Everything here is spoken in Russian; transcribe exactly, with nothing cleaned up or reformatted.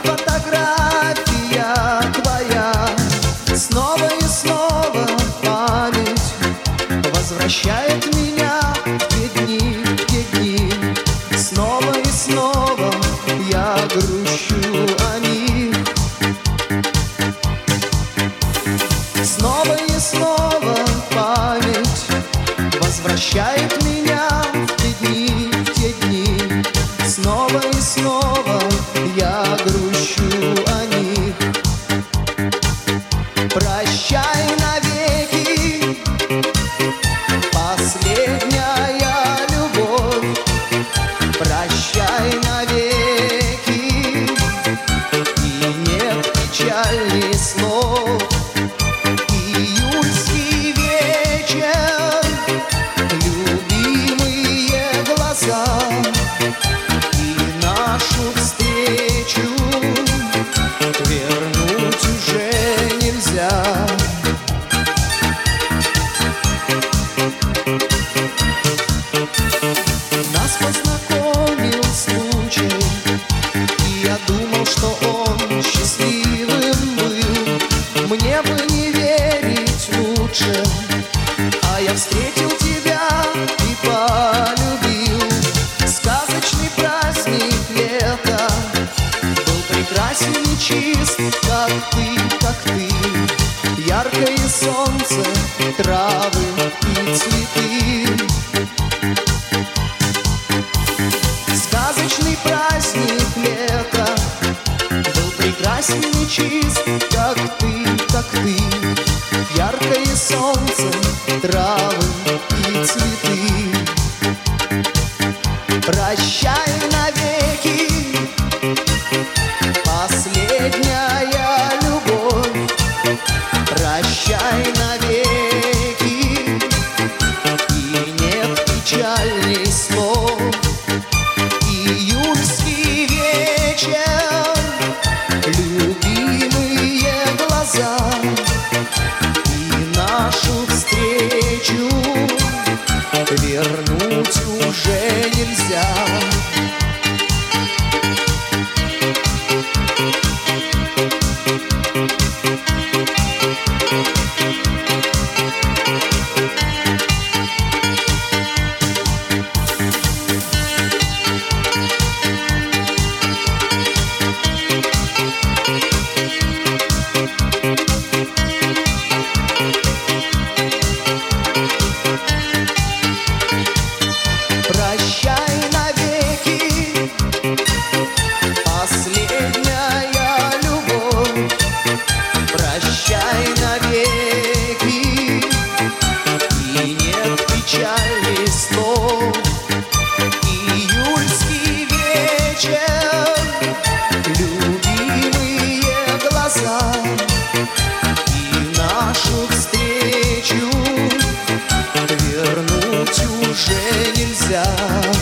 фотография твоя. Снова и снова память возвращает меня в те дни, в те дни. Снова и снова я грущу о них. Снова и снова память возвращает меня в те дни, в те дни. Снова и снова я грущу о них. Прощай навеки, последняя любовь. Прощай навеки, и нет печальней слов. Июльский вечер, любимые глаза, и нашу встречу вернуть уже нельзя. Нас познакомил случай, и я думал, что он счастливым был. Мне бы не верить лучше, а я встретил тебя и полюбил. Сказочный праздник лета был прекрасен и чист, как ты, как ты. Яркое солнце, травы и цветы. Сказочный праздник лета был прекрасен и чист, как ты, как ты. Яркое солнце, травы и цветы. Прощай навеки, последняя любовь. Прощай навеки, и нет печальней слов. Июльский вечер, любимые глаза, и нашу встречу вернуть уже нельзя. Прощай навеки, последняя любовь. Прощай навеки, и нет печальней слов. Июльский вечер, любимые глаза, и нашу встречу вернуть уже нельзя.